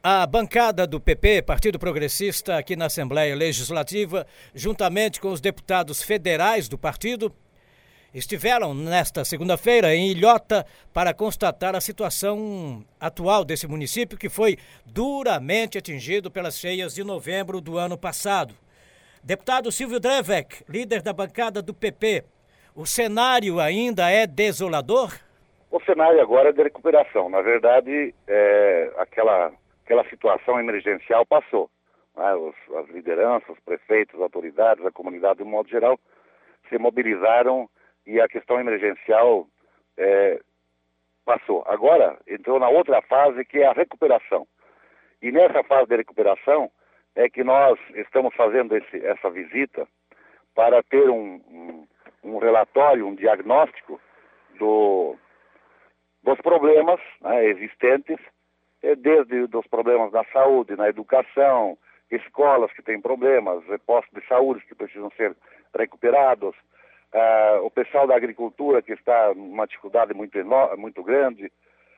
A bancada do PP, Partido Progressista, aqui na Assembleia Legislativa, juntamente com os deputados federais do partido, estiveram nesta segunda-feira em Ilhota para constatar a situação atual desse município que foi duramente atingido pelas cheias de novembro do ano passado. Deputado Silvio Drevek, líder da bancada do PP, o cenário ainda é desolador? O cenário agora é de recuperação. Na verdade, aquela situação emergencial passou. Né? As lideranças, os prefeitos, as autoridades, a comunidade de um modo geral, se mobilizaram e a questão emergencial passou. Agora, entrou na outra fase, que é a recuperação. E nessa fase de recuperação é que nós estamos fazendo essa visita para ter um relatório, um diagnóstico dos problemas, né, existentes, desde os problemas na saúde, na educação, escolas que têm problemas, postos de saúde que precisam ser recuperados, o pessoal da agricultura que está numa dificuldade muito grande,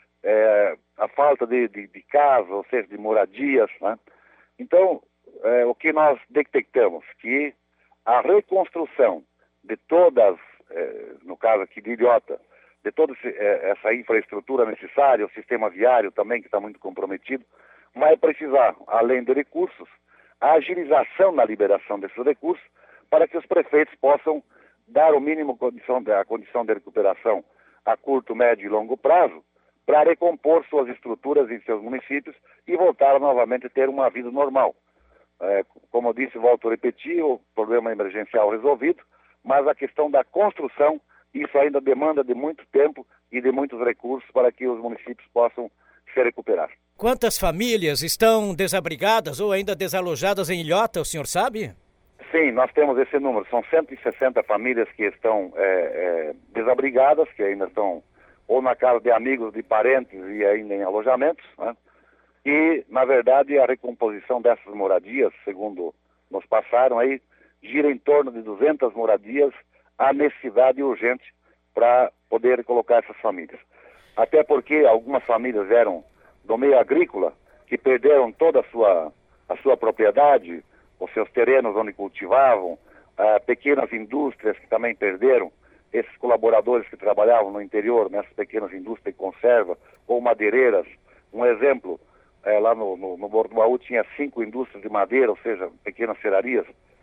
a falta de casa, ou seja, de moradias, né? Então, o que nós detectamos? Que a reconstrução de todas, no caso aqui de Ilhota, de toda essa infraestrutura necessária, o sistema viário também, que está muito comprometido, vai precisar, além de recursos, a agilização na liberação desses recursos para que os prefeitos possam dar o mínimo a condição de recuperação a curto, médio e longo prazo para recompor suas estruturas em seus municípios e voltar novamente a ter uma vida normal. Como eu disse, volto a repetir, o problema emergencial resolvido, mas a questão da construção, isso ainda demanda de muito tempo e de muitos recursos para que os municípios possam se recuperar. Quantas famílias estão desabrigadas ou ainda desalojadas em Ilhota, o senhor sabe? Sim, nós temos esse número. São 160 famílias que estão desabrigadas, que ainda estão ou na casa de amigos, de parentes e ainda em alojamentos, né? E, na verdade, a recomposição dessas moradias, segundo nos passaram aí, gira em torno de 200 moradias, a necessidade urgente para poder colocar essas famílias. Até porque algumas famílias eram do meio agrícola, que perderam toda a sua propriedade, os seus terrenos onde cultivavam, pequenas indústrias que também perderam, esses colaboradores que trabalhavam no interior, nessas pequenas indústrias de conserva, ou madeireiras. Um exemplo, lá no Bordoaú tinha 5 indústrias de madeira, ou seja, pequenas serrarias.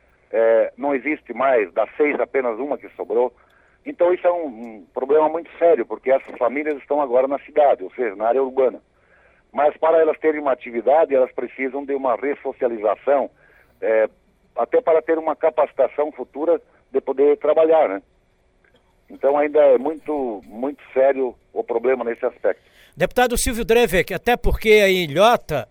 Não existe mais, das 6 apenas uma que sobrou. Então isso é um problema muito sério, porque essas famílias estão agora na cidade, ou seja, na área urbana. Mas para elas terem uma atividade, elas precisam de uma ressocialização, até para ter uma capacitação futura de poder trabalhar, né? Então ainda é muito, muito sério o problema nesse aspecto. Deputado Silvio Drevek, até porque em Ilhota,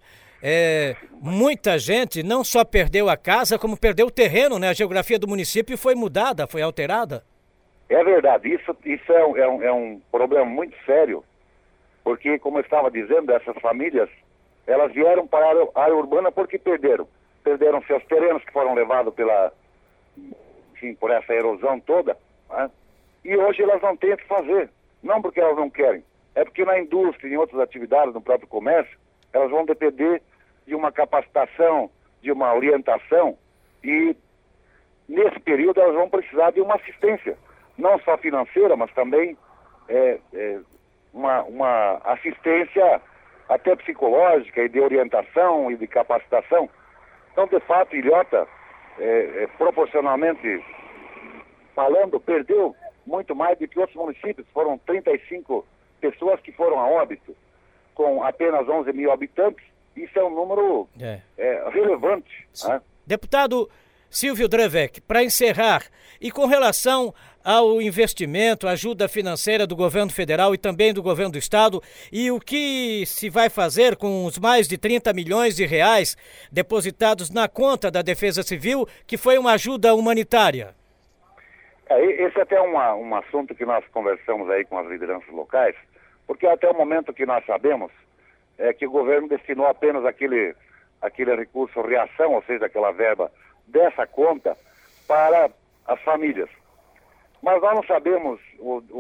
muita gente não só perdeu a casa, como perdeu o terreno, né? A geografia do município foi mudada, foi alterada. É verdade, isso é um problema muito sério, porque, como eu estava dizendo, essas famílias, elas vieram para a área urbana porque perderam seus terrenos que foram levados por essa erosão toda, né? E hoje elas não têm o que fazer, não porque elas não querem, é porque na indústria, em outras atividades, no próprio comércio, elas vão depender de uma capacitação, de uma orientação, e nesse período elas vão precisar de uma assistência, não só financeira, mas também uma assistência até psicológica e de orientação e de capacitação. Então, de fato, Ilhota, proporcionalmente falando, perdeu muito mais do que outros municípios. Foram 35 pessoas que foram a óbito, com apenas 11 mil habitantes. Isso é um número relevante, né? Deputado Silvio Drevek, para encerrar, e com relação ao investimento, ajuda financeira do governo federal e também do governo do estado, e o que se vai fazer com os mais de 30 milhões de reais depositados na conta da Defesa Civil, que foi uma ajuda humanitária? Esse é até um assunto que nós conversamos aí com as lideranças locais, porque até o momento que nós sabemos é que o governo destinou apenas aquele recurso reação, ou seja, aquela verba dessa conta para as famílias. Mas nós não sabemos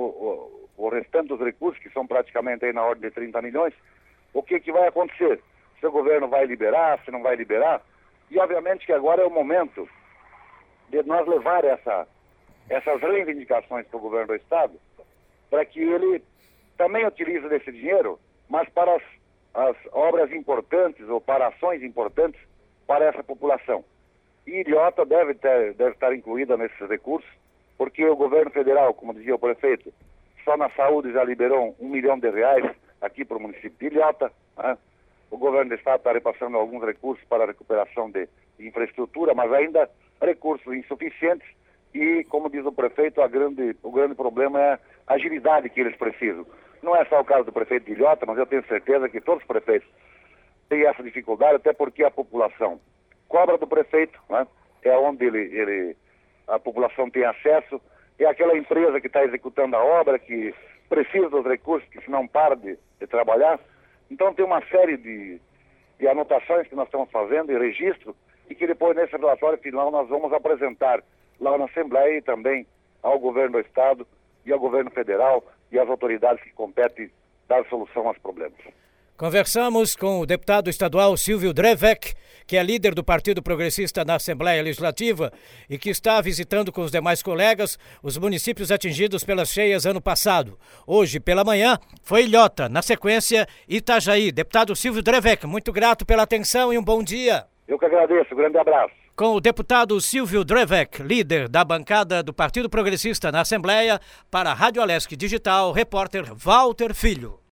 o restante dos recursos, que são praticamente aí na ordem de 30 milhões, o que vai acontecer. se o governo vai liberar, se não vai liberar. E obviamente que agora é o momento de nós levar essas reivindicações para o governo do Estado, para que ele também utilize desse dinheiro, mas para as obras importantes ou para ações importantes para essa população. E Ilhota deve estar incluída nesses recursos, porque o governo federal, como dizia o prefeito, só na saúde já liberou R$1 milhão aqui para o município de Ilhota, né? O governo do Estado está repassando alguns recursos para a recuperação de infraestrutura, mas ainda recursos insuficientes e, como diz o prefeito, o grande problema é a agilidade que eles precisam. Não é só o caso do prefeito de Ilhota, mas eu tenho certeza que todos os prefeitos têm essa dificuldade, até porque a população cobra do prefeito, né? É onde a população tem acesso, é aquela empresa que está executando a obra, que precisa dos recursos, que senão para de trabalhar. Então tem uma série de anotações que nós estamos fazendo e registro, e que depois nesse relatório final nós vamos apresentar lá na Assembleia e também ao governo do Estado e ao governo federal e às autoridades que competem dar solução aos problemas. Conversamos com o deputado estadual Silvio Drevec, que é líder do Partido Progressista na Assembleia Legislativa e que está visitando com os demais colegas os municípios atingidos pelas cheias ano passado. Hoje, pela manhã, foi Ilhota, na sequência, Itajaí. Deputado Silvio Drevec, muito grato pela atenção e um bom dia. Eu que agradeço, grande abraço. Com o deputado Silvio Drevec, líder da bancada do Partido Progressista na Assembleia, para a Rádio Alesc Digital, repórter Walter Filho.